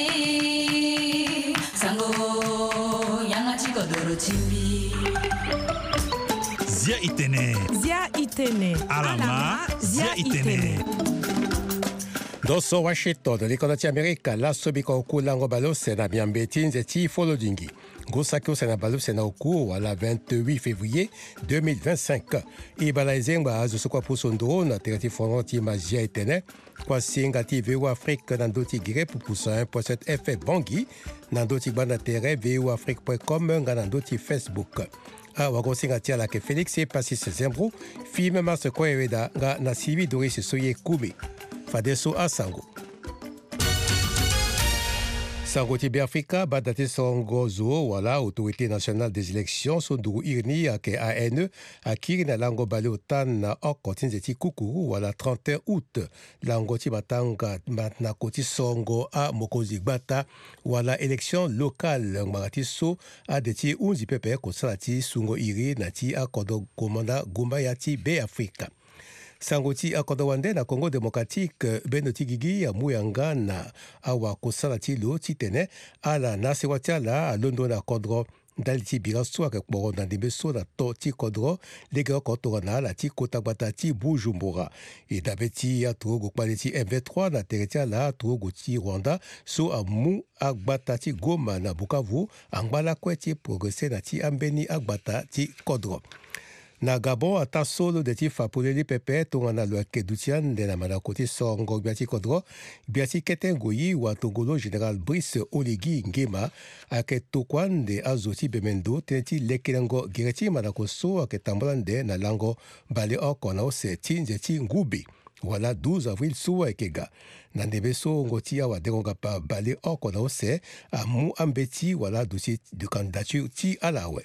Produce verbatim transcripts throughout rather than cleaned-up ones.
chimbi sango yanga chiko doro chimbi Zia itene Zia itene Alama Zia itene Doso Washington, l'école d'Amérique, la sobika oku lango balo sena biambeti nzeti folo dingi. Gosaki sena balo sena oku wala vingt-huit février deux mille vingt-cinq. Ibala izengba azo sokwa pusondo na terati fonti mazia itene. Kwa singati V O Afrique nandoti gire pupusa un point sept F Bangi nandoti bana tere v o afrique point com nandoti Facebook. A wagosingatia la ke Félix et Passis Zembro, film mas ko eweda nga na sibi Doris Soye Kumi. Fadeso a Sango. Sango Tibi Afrika, badate songozo, wala, Autorité nationale des élections, sondou irni ake A N E, akiri na lango baleo tan na okotin zeti kukuru, wala trente et un août, lango ti matanga matna koti songo a mokozi gbata, wala élection locale, ngmarati so, a deti unzi pepe kosalati sungo iri nati a kodo komanda gumbayati be Afrika. Sangoti akodawande na Congo démocratique benoti gigi ya muyanga na awa kosalati lo titene ala nasewatiala a londo na kodro daliti biraso ak boron na debeso na to ti kodro lega kotorana la ti kotagbata ti Bujumbura et dabeti ya trogo kwaliti M vingt-trois na teretia la trogo ti Rwanda so amu agbata ti Goma na Bukavu angbala kweti progresser na ti ambeni agbata ti kodro. Na Gabon ata solo de ti fapuleli pepe tongana lo kedutian de na manakoti songo biati kodro biati ketengoyi wa tongolo général Brice Oligui Nguema ake tokwan de azoti bemendo tenti lekelango gireti manakoso ake tambolande na lango bale okona ose tinje ti ngubi. Voilà douze avril soa ekega. Na ndebeso ngoti awa deronga pa bale okona ose amu ambeti wala dossier de candidature ti alawe.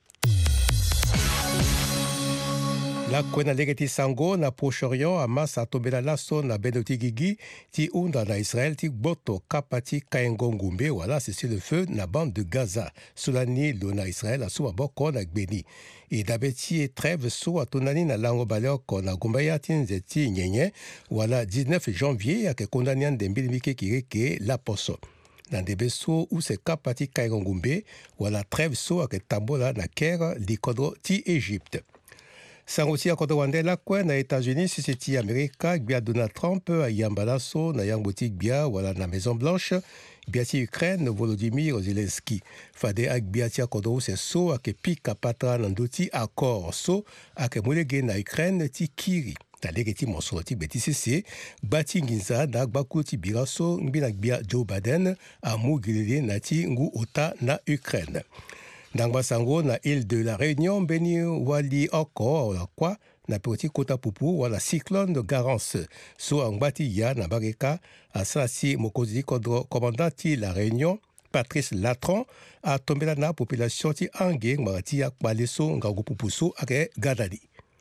La kwena legeti sango na Proche-Orient Hamas atombela laso na benoti gigi ti unda na Israël ti boto kapati kaengo ngumbe wala cessez le feu na bande de Gaza solani lo na Israël aso boko na gbeni e dabeti e trêve so atonani na lango baleko na gumbaya ti nzeti nyenye wala dix-neuf janvier ake kondanian de mbilimike kireke la poso na ndebeso ou se kapati kaengo ngumbe wala trêve so ake tambola na Caire likodro ti Égypte. Sangoti akodo wande la kwe na États-Unis siseti Amerika gbia Donald Trump yambalaso na yangboti gbia wala na Maison Blanche biati Ukraine Volodymyr Zelensky fade ak biati akodo se so ake pika patra nandoti accord so ake mulege na Ukraine ti kiri talege ti monsolo ti beti sese bati nginza na gbaku ti biraso ngbina gbia Joe Biden amu gilele na ti ngu ota na Ukraine. Dangba sango na île de la Réunion beni wali oko la kwa na petit kota pupu wala cyclone de Garance so angbati ya na bareka asasi mokozi kodro commandant la Réunion Patrice Latron a tombé na population ti ange ngmarati ya kwaleso ngago pupuso ake gadadi.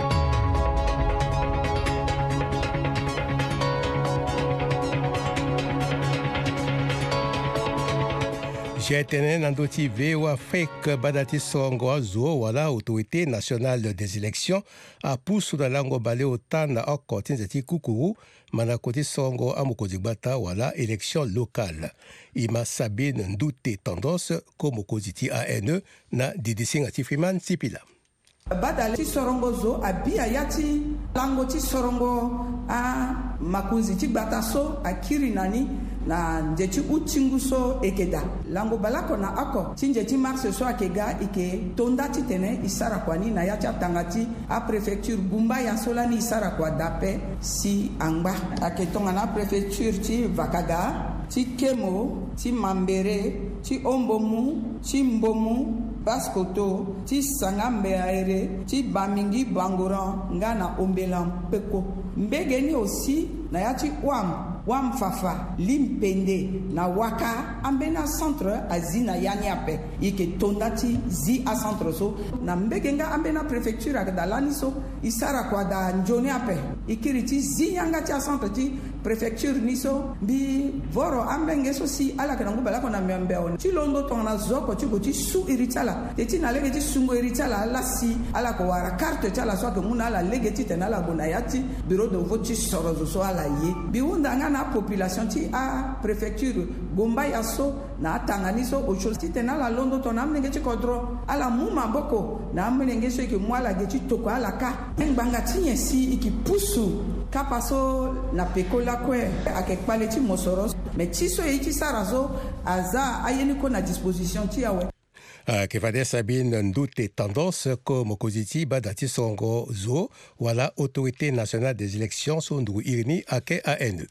J'ai nandoti V O Afrique badati songo azo wala Autorité nationale des élections a poussé na lango balé otan na okotin zeti kukuru manakoti songo amokozi gbata wala élection locale. Ima Sabine Ndouté tendance comme mokozi A N E na Didising ati Freeman Sipila. Badale ti sorongo zo abia yati lango ti sorongo a makuzi ti gbata so akiri nani na njeti utingu so ekeda lango balako na ako ti njeti marse so akega ike tonda ti tene isara kwani na yati atangati a préfecture gumba ya solani isara kwa dape si angba ake tonga na préfecture ti Vakaga ti Kemo ti Mambere ti Ombomu ti Mbomu Baskoto ti Sangambe aere ti Bamingi Bangoran ngana ombelan peko mbegeni aussi na yati wam wam fafa limpende na waka ambena centre azina yani ape ike tondati zi a centre so na mbegenga ambena préfecture akdalani so isara kwa da njoni ape ikiriti zi yanga ti a centre ti préfecture niso bi voro ambenge so si ala kana ngubala kona membe on ti londo tongana zoko ti go ti su iritala te ti na lege ti sungo iritala ala si ala ko wara carte ti ala so ke muna ala lege ti tenala go na yati bureau de vote ti soro so ala ye bi wunda nga na population ti a préfecture gomba ya so na tangani so o chose ti tena la londo to na mlenge ti kodro ala muma boko na mlenge so ki mwala ge ti toko ala ka ngbanga ti yensi iki pusu kapa so na pekola kwe ake kpale ti mosoro mais ti so yi ti sarazo aza ayeni ko na disposition ti awe Uh, Kevade Sabine Ndoute tendance comme Koziti Badati Songo Zo, voilà Autorité nationale des élections Sondou Irni Ake A N.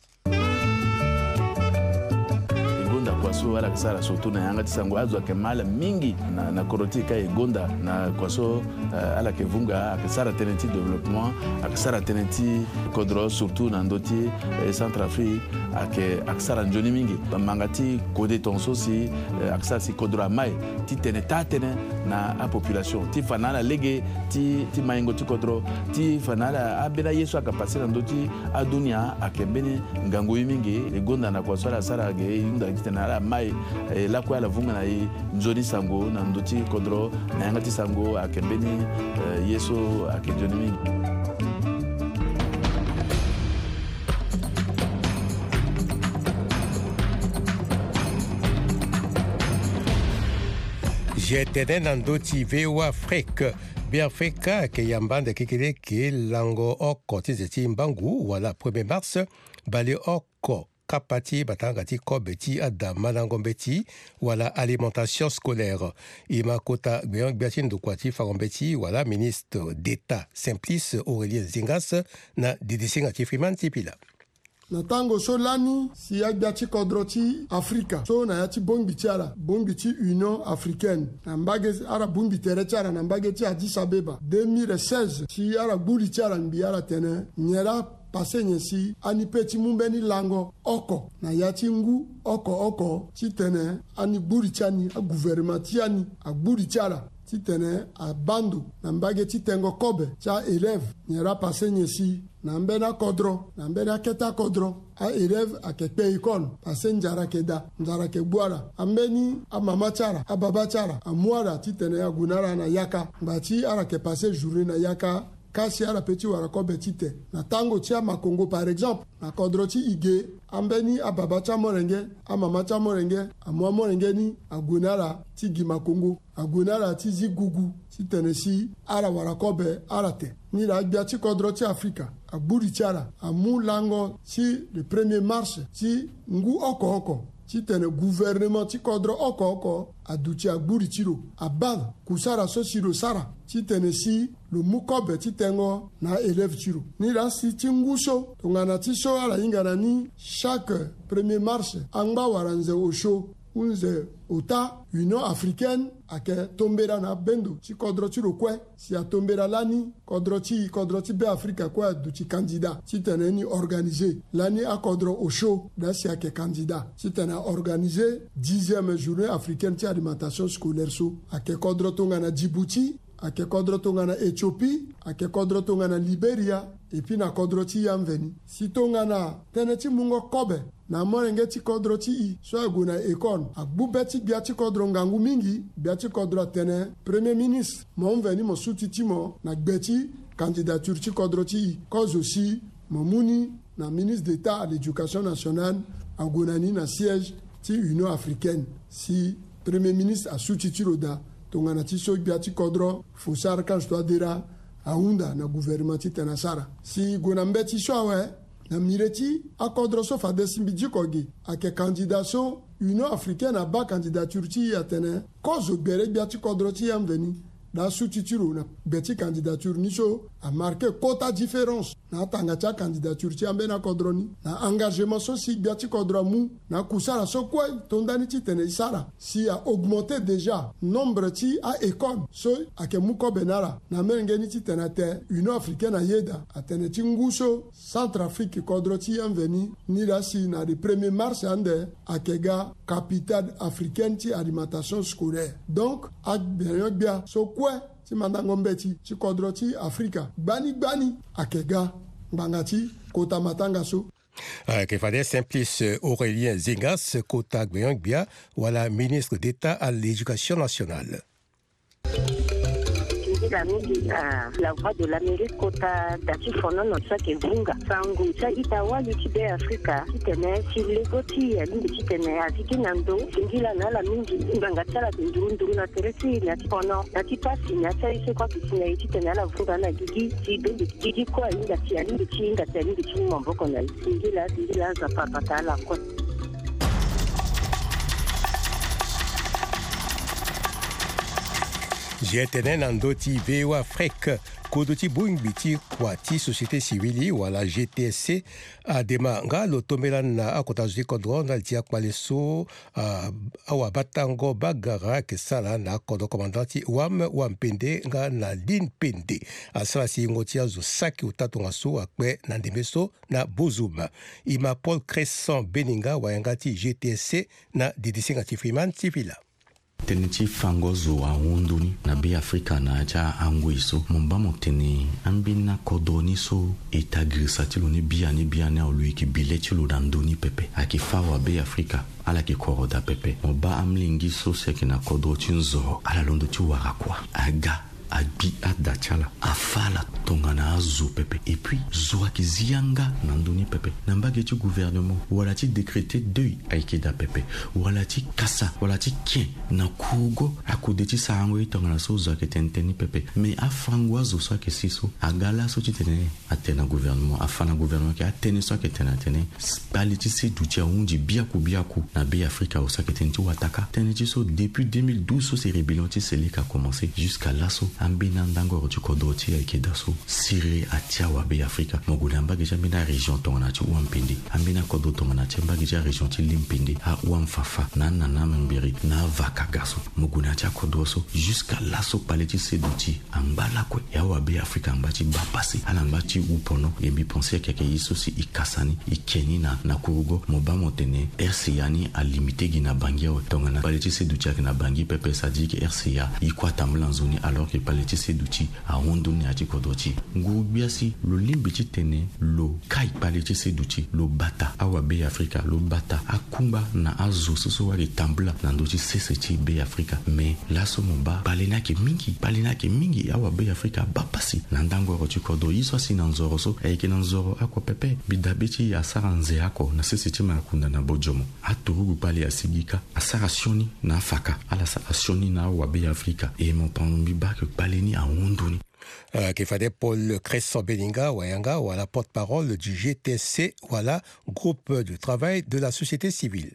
Kwaso ala kisara surtout na yanga tisango azwa kemala mingi na na korotika egonda na kwaso uh, ala kevunga akisara tenenti développement akisara tenenti kodro surtout na ndoti eh, Centrafrique ake akisara njoni mingi mangati kode tonso si uh, akisara si kodro mai ti tene tatene na a population ti fanala lege ti ti maingo ti kodro ti fanala abela yesu akapasira ndoti adunia akembeni ngango mingi egonda na kwaso ala sara ge yunda kitena ala mai la kwa la vunga na i nzoni sango na ndoti kodro na yangati sango akembeni yeso akenjoni mingi. J'étais dans ndoti V O Afrique. Biafrika ke yambanda kikile ke lango oko tizeti mbangu wala premier mars bale oko kapati batangati kobeti adama nangombeti wala alimentation scolaire imakota gbeon gbeatin dokwati farombeti wala ministre d'État Simplice Aurélien Zingas na didisingati Freeman Tipila. Na tango so lani si yagbiachi kodroti Afrika so na yati bongbi tiara bongbi ti Union Africaine na mbage ara bongbi tere tiara na mbage ti Addis Abeba deux mille seize si ara buli tiara mbi ara tene nyera pase nyesi ani peti mumbeni lango oko na yati ngu oko oko ti tene ani buri tiani a gouvernement tiani a buri tiara ti tene a bando na mbage ti tengo kobe tia élève nyera pase nyesi na mbena kodro na mbena keta kodro a élève a kekpe ikon pase njara keda njara ke buara ambeni a mama chara a baba chara a muara ti tene a gunara na yaka mbati ara ke pase journée na yaka kasi ala peti wara kobe tite na tango tia makongo par exemple na kodro ti ige ambeni a baba cha morenge a mama cha morenge a mwa morenge ni a gunara ti gi makongo a gunara ti zi gugu ti tenesi ara wara kobe ara te ni la gbia ti kodro ti Afrika a buri tiara a mu lango ti le premier mars ti ngu oko oko ti tene gouvernement ti kodro oko oko a duti a buri tiro a bad kusara so siro sara ti tene si lo mu kobe ti tengo na élève tiro ni la si ti ngu so tongana ti so ala yingana ni chaque premier mars angba waranze o show unze ota Union Africaine ake tombera na bendo ti kodro ti lo kwe si a tombera lani kodro ti kodro ti be Afrika kwe du ti candidat ti tene ni organisé lani a kodro o show da si ake candidat ti tene organisé dixième journée africaine ti alimentation scolaire so ake kodro tongana Djibouti ake kodro tongana Éthiopie ake kodro tongana Libéria et puis na kodro ti yamveni si tongana tene ti mungo kobe na morenge ti kodro ti i so aguna ekon agbu ti bia ti kodro ngangu mingi bia ti kodro tene premier ministre mo mveni mo suti ti mo na gbeti candidature ti kodro ti i cause aussi mo muni na ministre d'État à l'éducation nationale aguna ni na siège ti Union Africaine si premier ministre a suti ti roda tongana ti so bia ti kodro fosar kan sto adera aunda na gouvernement ti tena sara si gona mbeti so awe na mireti a kodro so fa desimbi jikogi ake candidat so Union Africaine a ba candidature ti atene kozo bere bia ti kodro ti yamveni da sutitiro na beti candidature ni so a marqué quota différence na tanga cha candidature ti ambe na kodroni na engagement so si bia ti kodro mu na kusara so kwa tondani ti tene isara si a augmenté déjà nombre ti a école so ake mu ko benara na mengeni ti tene te Union Africaine a yeda atene ti nguso Centrafrique kodro ti amveni ni la si na le premier mars ande akega capitale africaine ti alimentation scolaire donc a bien bien so kwa ti mandango mbeti ti kodro ti Afrika gbani gbani akega bangati kota matanga so Uh, que fallait Simplice Aurélien Zingas, Kota Gbeyangbia, voilà ministre d'État à l'éducation nationale. nzela mingi la voix de l'Amérique kota dati fono no tsake vunga sangu cha itawali tibe Afrika kitene silegoti ya lingi kitene atiki nando singila na la mingi nganga tsala ndundu na teresi na tipono na tipasi na cha ise kwa kitene kitene la vunga na gigi tibe gigi kwa inga tia lingi chinga tia lingi chinga mboko na singila singila za papa la kwa Jetene nandoti veo Afrique kodoti buingbiti kwati société civile wala G T S C adema nga lotomela na akotazi kodro na dia kwaleso awa batango bagara kesala na kodo komandanti wam wampende nga na lin pende asala si ngotia zo saki utatonga so akwe na ndemeso na bozuma ima Paul Crescent Beninga wayangati G T S C na didisinga tifriman tifila teneti fangozo wa unduni na be Afrika na aja angwiso mumbamo teni ambina kodoni so itagrisa tiloni biani biani oluiki bileti ludanduni pepe akifawa be Afrika ala ki koroda pepe moba amlingi so seki na kodo chinzo ala londo chiwara kwa aga abi adachala afala tongana azu pepe et puis zoa kizianga nandoni pepe nambage tu gouvernement wala ti décréter deuil aikeda pepe wala ti kasa wala ti kien na kugo akodeti sango tongana so zoa ketenteni pepe mais afangwa zo so ke siso agala so ti tene atena gouvernement afana gouvernement ke atene so ke tena tene paliti se dutia unji biaku biaku na be Afrika o so ke tenti wataka tene ti so depuis deux mille douze so se rébellion ti seli ka commencé jusqu'à là so ambina ndango tu kodoti aikeda so siri atia wa be Afrika mogula mbage jambina région tongana ti wampindi ambina kodo tongana ti mbage ja région ti limpindi a wamfafa na nana mbiri na vakagaso moguna ti kodo so jusqu'à là so paleti seduti ambala ko ya wa be Afrika mbati bapasi ala mbati upono e bi penser que yiso si ikasani ikeni na na kurugo moba motene R C A ni a limité gina bangia tongana paleti seduti na bangi pepe sadiki R C A ikwa tambla zoni alors que paleti seduti a hondoni ati kodoti ngubiasi lo limbiti tene lo kai paleti seduti lo bata awa be Afrika lo bata akumba na azo so wali tambla na ndoti seseti be Afrika mais la so moba palena ke mingi palena ke mingi awa be Afrika bapasi na ndango roti kodo yiso si nanzoro so e ke nanzoro akwa pepe bidabiti ya saranze ako na seseti makunda na bojomo aturugu pale ya sigika asarasioni na faka ala sarasioni na awa be Afrika e mon pambi ba que paleni a hondoni Euh, qu'il fallait Paul Crescent Beninga Wayanga ou à la porte-parole du G T S C, voilà, groupe de travail de la société civile.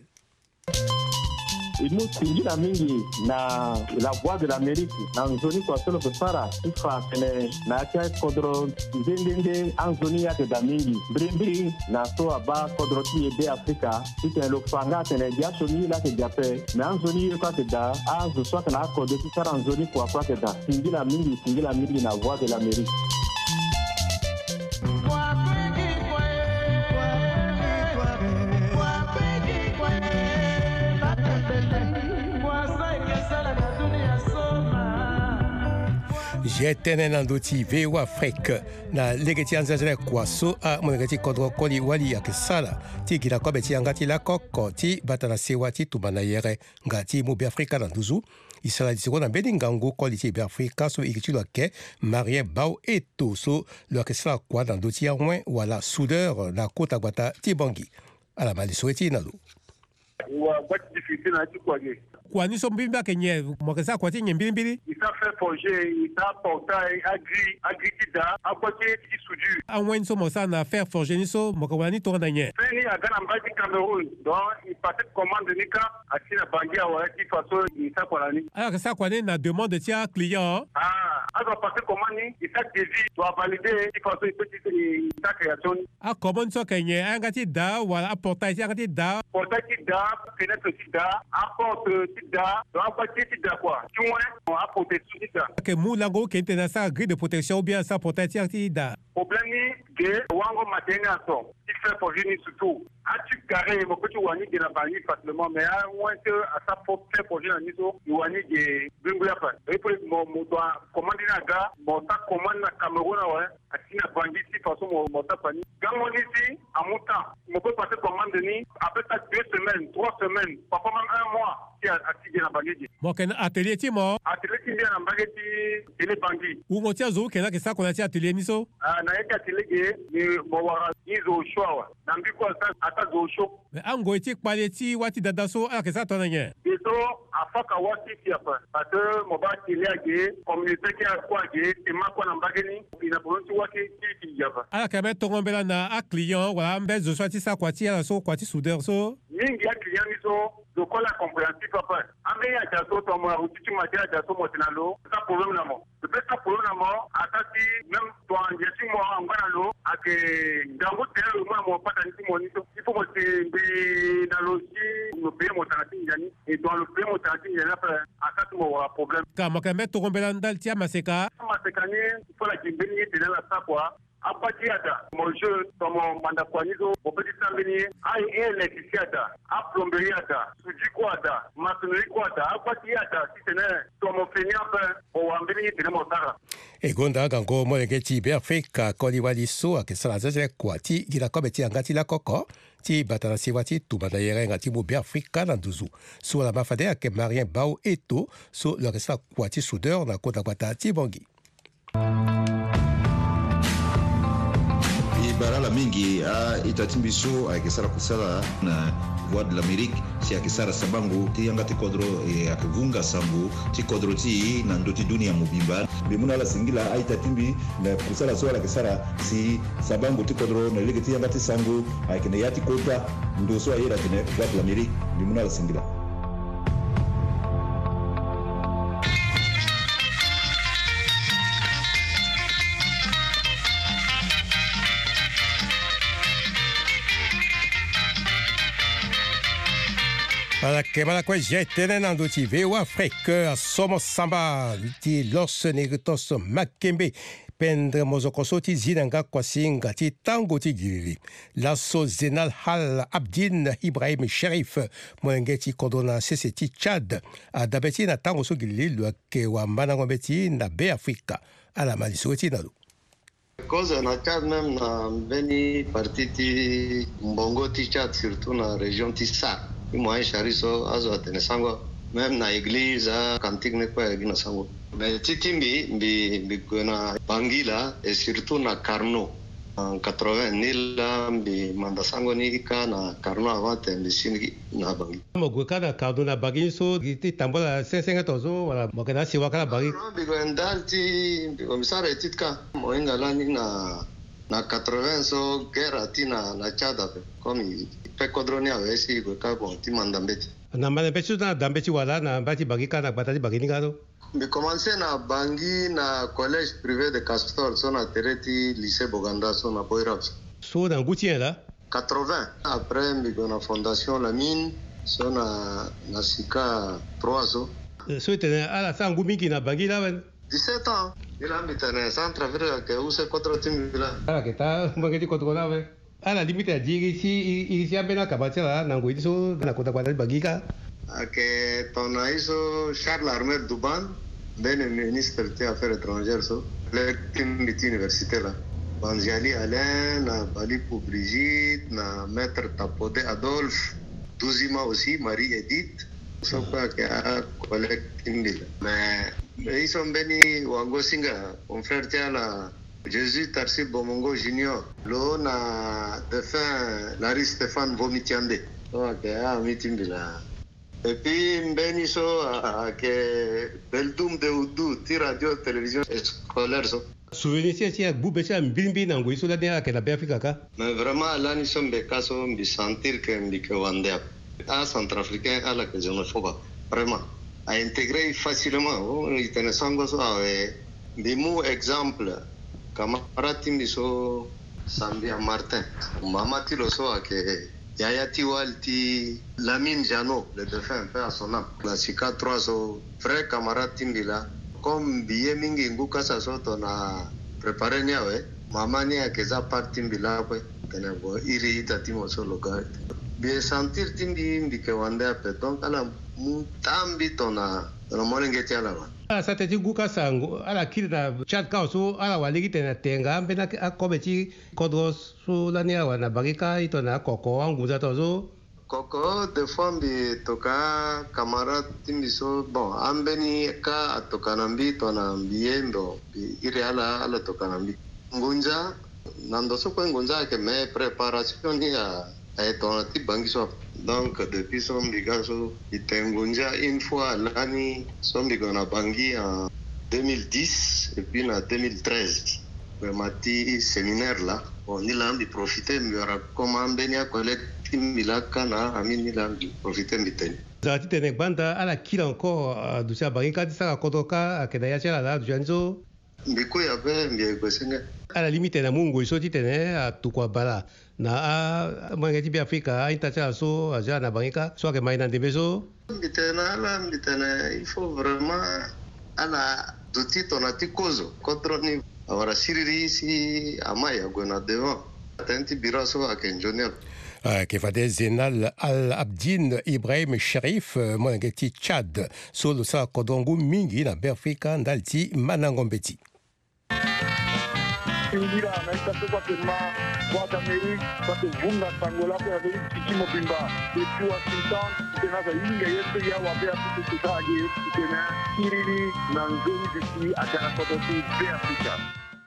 imusingira mingi na la voix de l'Amérique na nzoni kwa solo kusara ifa kene na cha kodro ndende anzoni yake da mingi brimbri na so aba kodro ti ebe Afrika ite lo fanga tene dia soni la ke jape na anzoni kwa te da azu so na kodro ti sara nzoni kwa kwa te da singira mingi singira mingi na voix de l'Amérique. Jetene nandoti veo Afrique na legeti anzazele kwaso a monegeti kodro koli wali ya kesala ti gila kwa beti angati la koko ti batana sewa ti tumana yere ngati mubi Afrika na nduzu isala disiko na bedi ngangu koli ti be Afrika so ikichi lo ke Marie Bao eto so lo kesala kwa nandoti ya mwen wala soudeur na kota gbata ti bongi ala maliso eti nalu wa bati difficile na ti kwa ge kwa niso mbimba kenye mwakesa kwa ti nye mbili mbili isa fait forger isa portail agri agrikida akwati ti soudure anwen so mosa na faire forger niso mwakawani to na nye feni agana mbadi Cameroun donc il passait commande nika asina bangia wa ki façon isa kwa nani alors ça kwa na demande ti a client ah azo passer commande isa devis doit valider ki façon petit sa création a comment so kenye angati da wala a portail ti angati da portail ti da fenêtre ti da apporte ti da apporte ti da quoi tu vois apporte ti da que mulango qui était dans sa grille de protection ou bien sa portail ti angati da problème ni que wango matériel so il fait pour venir surtout a tu carré mo ko tu wani de la banni facilement mais à moins que à sa porte fait pour venir niso wani de bingula pa et pour mo mo doit commander na ga mo ta commande na Cameroun ouais asina bangi ti façon mon tapani. Quand on est ici, à mon temps, on peut passer commande ni après ça deux semaines, trois semaines, parfois même un mois. Atelier na bageti. Mo ken atelier ti mo. Atelier ti na bageti ele bangi. U mo tia zo ken na kesa ko na ti atelier ni so. Ah na yeke atelier ge ni mo wara ni zo shwa. Na mbi ko sa ata zo sho. Me ango ti kpale ti wati dada so ala kesa to na nye. Eso afaka wati ti apa. Parce mo ba atelier ge communauté ki akwa ge e ma ko na bageni ina bonti wati ti ti yaba. Ala ka be to ngombela na a client wala mbe zo swati sa kwati ala so kwati soudeur so. Mingi ya client ni so je crois la compréhension papa amé ya jaso to mo ruti ma ja jaso mo tinalo ça problème na mo le fait ça problème na mo atati même to anje ti mo ngana lo ake dango te lo mo pata ni mo ni il faut mo te be na lo ji no be mo tanati njani et dans le be mo tanati njani après atati mo wa problème ka mo ka me to ngombela ndal ti maseka maseka ni il faut la kimbeni de la sa quoi apati ada mon jeu comme manda kwanizo opeti sambeni ai electricité ada a plomberie ada suji ko ada maçonnerie ko ada apati ada sitene to mo fenia pe o ambeni de mo tara e gonda gango mo nge ti be Afrika ko li wali so a ke sala zeze kwati gila ko beti angati la koko ti batana si wati tu bana yere ngati mo be Afrika na duzu so la mafade a ke Marien Bao Eto so le resta kwati soudeur na kota kwata ti bongi barala mingi a itatimbiso akisara kusala na voix de l'Amérique si akisara sabangu ti yangati kodro e akivunga sambu ti kodro ti na ndoti dunia mubimba bimuna la singila a itatimbi na kusala so akisara si sabangu ti kodro na lege ti yangati sangu akine yati kota ndo so ayera tene voix de l'Amérique bimuna la singila. Ala kemala kwa jetene na ndo ti vewa Afrique somo samba ti los negritos makembe pendre mozokoso ti zinanga kwa singa ti tango ti giri laso zenal hal Abdin Ibrahim Sherif mwenge ti kodona sese ti Chad adabeti na tango so gili lwa ke wa mbana ngombeti na be Afrika ala maliso ti na do Cause na Chad même na beni parti ti mbongo ti Chad surtout na région ti Sa moi chariso azo atene sango même na église a cantique ne kwa gina sango mais titimbi bi bi na Bangila et surtout na Carnot en quatre-vingt nila bi manda sango ni ka na Carnot avant de singi na Bangi mo go kana Carnot na Bangi so ti tambola cinq cents tozo wala mo kana si wakala Bangi bi go ndalti bi komisara etitka mo ingala ni na na quatre-vingt so guerre tina na Chad comme pe kodroni avesi ko ka bon ti mandambeti na mandambeti na dambeti wala na bati Bangi kana batati Bangi ni gado bi commencé na Bangi na collège privé de Castor so na tereti lycée Boganda so na Boiraps so na ngutien la quatre-vingt après bi na fondation la mine so na na sika trois so so tene ala sa ngumiki na Bangi la dix-sept ans il a mis un centre africain que use quatre timila ala que ta mbangeti kodrona ve ala limite a diri si isi abena kabatela na ngoi so na kota kwata Bagika que ton aiso Charles Armel Duban ben ministre des affaires étrangères so le comité universitaire là Banjali Alain na Bali pour Brigitte na maître Tapode Adolphe Douzima aussi Marie Edith so quoi que a collecting mais ils sont bénis wango singa mon frère tiala Jésus Tarsi Bomongo Junior lo na défunt Larry Stéphane Vomitiande ok ah mitimbila et puis mbeni so que Beldum de Oudou ti radio télévision scolaire so souvenir si si bu becha mbimbi na ngoi so la dia que la Afrika ka mais vraiment là ni sommes des cas so mbi sentir que mbi que wande à centrafricain à la que je ne faut pas vraiment à intégrer facilement oh il tenait sango so avec des mots exemple camarade timbiso Sambia Martin mama tilo so que Yaya Tiwalti Lamine Jano le défunt un peu à son âme la sika trois so frère camarade timbila comme billet mingi nguka sa so na préparer nyawe mama ni akeza parti timbila kwe tena bo iri itatimo so loga bien sentir timbi mbi ke wande ape donc ala mutambi tona na molengeti ala sa te ti guka sango ala kiri na chat ka so ala waligi te na tenga mpe na akobe ti kodro so lani awa na barika ito na koko anguza to zo koko de fois mbi toka camarade timbi so bon ambeni ka atoka na mbi to na mbiendo ire ala ala toka na mbi ngunja nando so ko ngunja ke me préparation ni a eto ti bangi so donc depuis so mbi ga so itengunja une fois l'année so mbi na bangi en deux mille dix et puis en deux mille treize mati séminaire là on il a envie profiter mbi ra comment benia collecte milaka na ami milambi profiter miteni zati tene banda ala kila encore dusia barika tisaka kotoka akeda ya chala la janzo mbiko ya be mbi gosenga ala limite na mungu iso titene atukwa bala na a mwangeti bi Afrika intacha so aja na barika so ke maina ndebezo mitena ala mitena il faut vraiment ala duti tonati kozo kontroni awara siriri si amaya gona devant atenti biraso akenjonia ke fade Zenal Al Abdin Ibrahim Sharif mwangeti Chad solo sa kodongu mingi na Afrika ndalti manangombeti Ingira na itato kwa kema kwa Amerika kwa kuvunga Angola kwa vile kichimo pimba depuis Washington tena za inga yetu ya wabea kitu kitaje tena kirili na nzuri ziki atana kwa tosi Afrika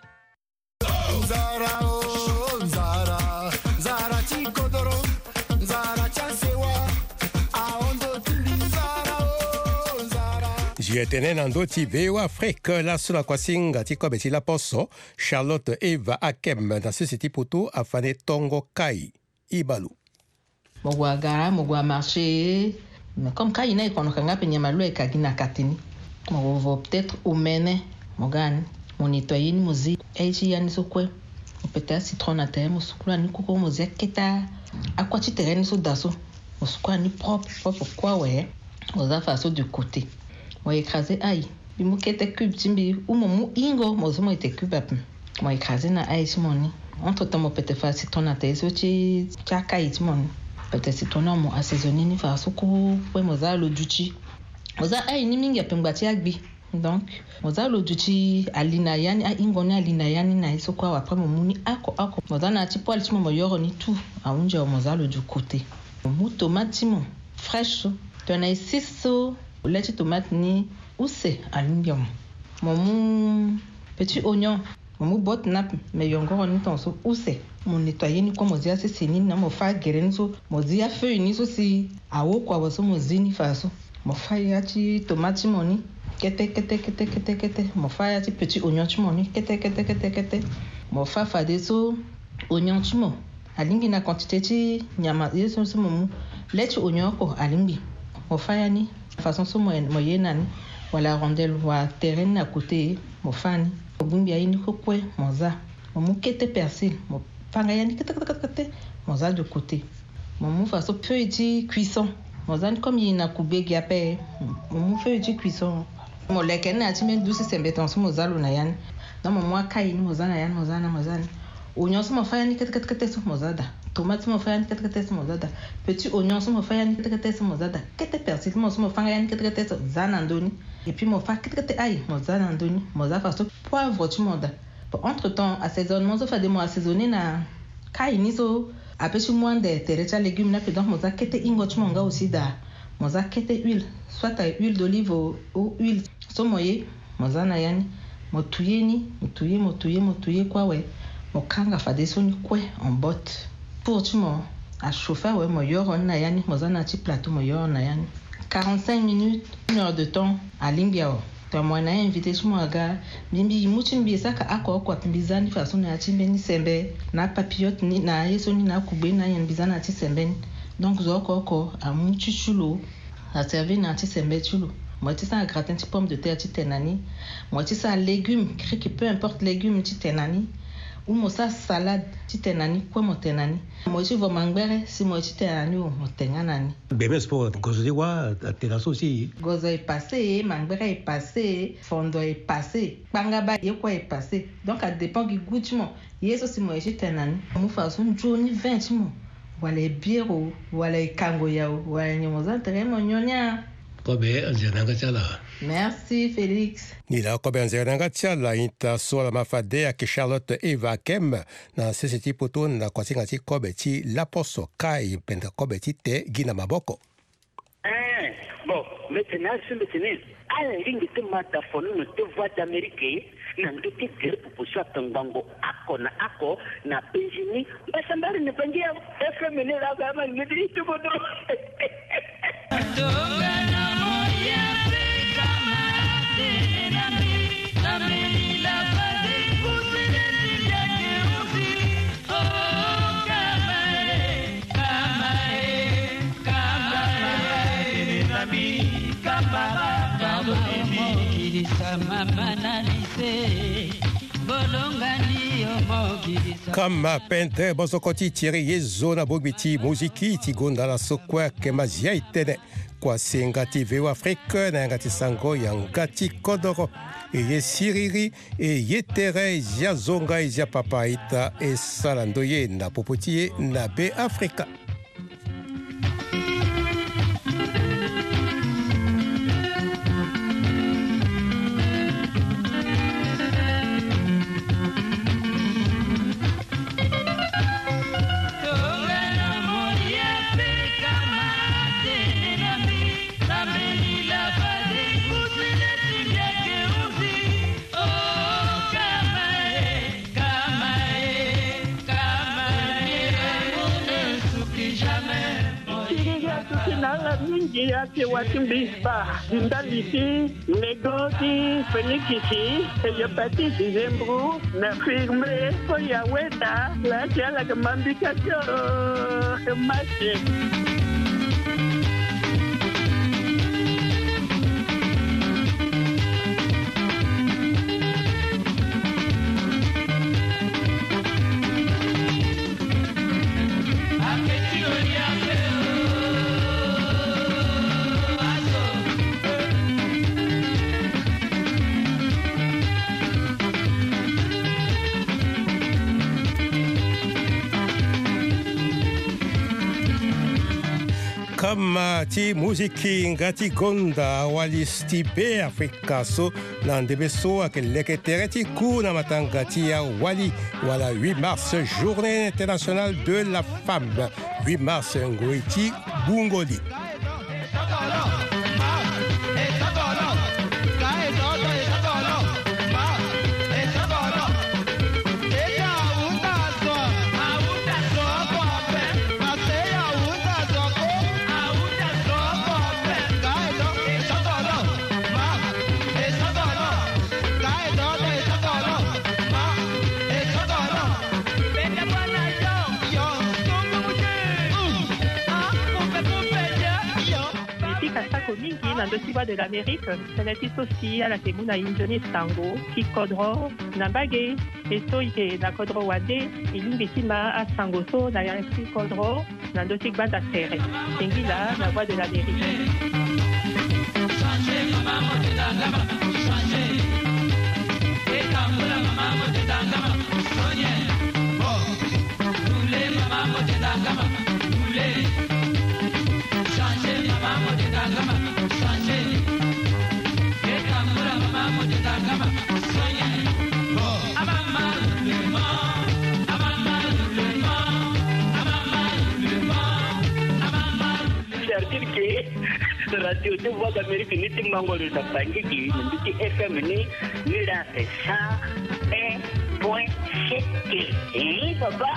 Zara oh Zara Zara chikodoro Zara chasewa aondo tulizara oh Zara Jietene nando ti vewa Afrique la sula kwasinga ti kobeti la poso Charlotte Eva Akem na sisi poto afane tongo kai ibalu mogwa gara mogwa marché mais comme kai na ikono kanga penye malu e kagina katini mogwa peut-être umene mogani monitoyer ni muzi eji yani sokwe peut-être citron na te musukula ni koko muzi keta akwa ti terrain so daso musukula ni propre propre quoi ouais oza faso du côté moi écraser aïe bimu kete cube timbi ou momu ingo mozo mo ete cube ap moi écraser na aïe simoni entre temps mo peut-être faire citron na te so ti chaka itimoni peut-être citron na mo assaisonner ni faso ko po moza lo duchi moza aïe ni mingi apengba agbi donc moza lo duchi alina yani a ingoni alina yani na iso kwa après momuni ako ako moza na ti poil timo mo yoro ni tout a unja moza lo du côté mo tomate mo fresh to na isiso leti tomate ni use alumbium momu petit oignon momu bot nap me yongoro ni tonso use mon nettoyer ni kwa mozi ase sini na mo fa gerenzo mozi a feu ni so si awo kwa waso mozi ni faso mo fa ya ti tomate moni kete kete kete kete kete mo fa ya ti petit oignon ti moni kete kete kete kete mo fa fa de so oignon ti mo alingi na quantité ti nyama yeso so momu leti oignon ko alingi mo fa ya ni façon so mo moyena ni wala rondel wa terrain na côté mo fani obumbi ayini ko kwe moza mo kete persil mo fanga yani kete kete kete moza de côté mo mu façon petit cuisson moza ni comme yina kubegi ape mo mu petit cuisson mo leke na ti men douce sembe ton so moza lo na yani na mo mo kai ni moza na yani moza na moza ni oignon so mo fa yani kete kete kete so moza da tomate mo fa yani kete kete so moza da petit oignon so mo fa yani kete kete so moza da kete persil mo so mo fanga yani kete kete so zana ndoni et puis mo fa kete kete aïe mo zana ndoni mo za fa so poivre ti mo da entre temps assaisonnement so fa de mo assaisonner na kai ni so apechi moins de terecha légumes na donc mo za kete ingo ti mo nga aussi da mo za kete huile soit huile d'olive ou huile so moye mo zana yani mo tuye ni mo tuye mo tuye mo tuye kwa we mo kanga fa de so ni kwe en botte pour ti mo a chauffer we mo yoro na yani mo zana ti plateau mo yoro na yani quarante-cinq minutes une heure de temps à limbiao to mo na invité ti mo aga bimbi muchi mbi saka ako kwa mbizani façon na ti mbeni sembe na papillote ni na yeso ni na kugbe na yen bizana ti sembe donc zo ko ko a muchi chulo a servi na ti sembe chulo moi ti sa gratin ti pomme de terre ti tenani moi ti sa légumes qui peu importe légumes ti tenani ou mo sa salade ti tenani kwa mo tenani mo ti vo mangbere si mo ti tenani o mo tenganani bébé sport gozo wa tena so si gozo est passé mangbere est passé fondo est passé pangaba ye kwa est passé donc ça dépend du goût ti mo yeso si mo ti tenani mo fa so njoni vingt ti mo wala biero wala kango ya wala nyomo za tere mo nyonya kobe nziranga chala. Merci Félix. Nila kobe nziranga chala inta sola mafade ya Charlotte Eva Kem na seseti poto na kwasinga ti kobe ti laposo kai penda kobe ti te gina maboko. Eh, bon, maintenant je me tenais à la ligne de mataphone no te voix d'Amérique. Na nduti gere pupushwa tangango ako na ako na penjini basambari ne pangia F M ne la gama ngidi tubodo Kama pente bozokoti tiri yezo na bobiti muziki ti gonda la sokwa kemazia itene kwa sengati veo Afrique na ngati sango ya ngati kodoro e ye siriri e ye tere ya zonga ya papa ita e salando ye na popotie na be Afrika. Ati Watimbispa, Dindaliti, Negoti, Fenikiti, Eliopati, Zembru, Nafirme, Koyaweta, La Tiala Gamambikacho, Machi. Kama ti muziki ngati gonda walisti be Afrika so na ndebeso ake leketere ti ku na matanga ti ya wali wala huit mars journée internationale de la femme huit mars ngoi ti bungoli. Dans le sud de l'Amérique, c'est la aussi à la Temuna Indonesi Tango, qui Kodro, Nambage, et Soike, na Kodro Wade, et l'Ingesima à Sangoso, na Yansi Kodro, dans le sud de la Terre. Tengila, la voix de l'Amérique. Radio de voix d'Amérique ni tingango le tapangi ki ndi F M ni ni la ça un point sept. Eh papa.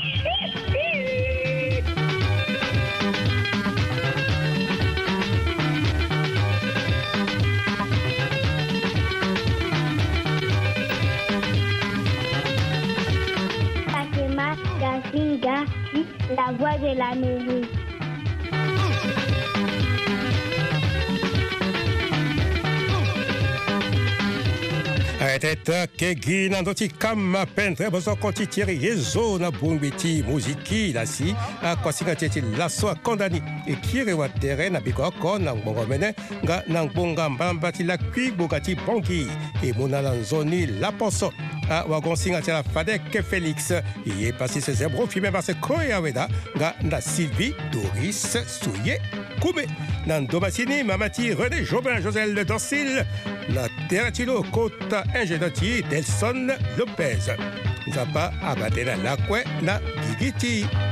Fatima Gazinga, la voix de l'Amérique. Teta ke gina ndoti kama pendre bozo konti tiri yezo na bumbiti muziki lasi a kwasinga teti laso a kondani e kire wa tere na biko ko na ngongo mene nga na ngonga mbamba ti la kui bogati bongi e mona na nzoni la poso a wagonsinga tia Fadek Félix y est passé ses zébro filmé par ce Koyaweda ga na Sylvie Doris Souye Koumé nan Domasini Mamati René Jobin Josel Dancil na Teratilo Kota Ingenoti Delson Lopez Zapa Abadena Lakwe na Gigiti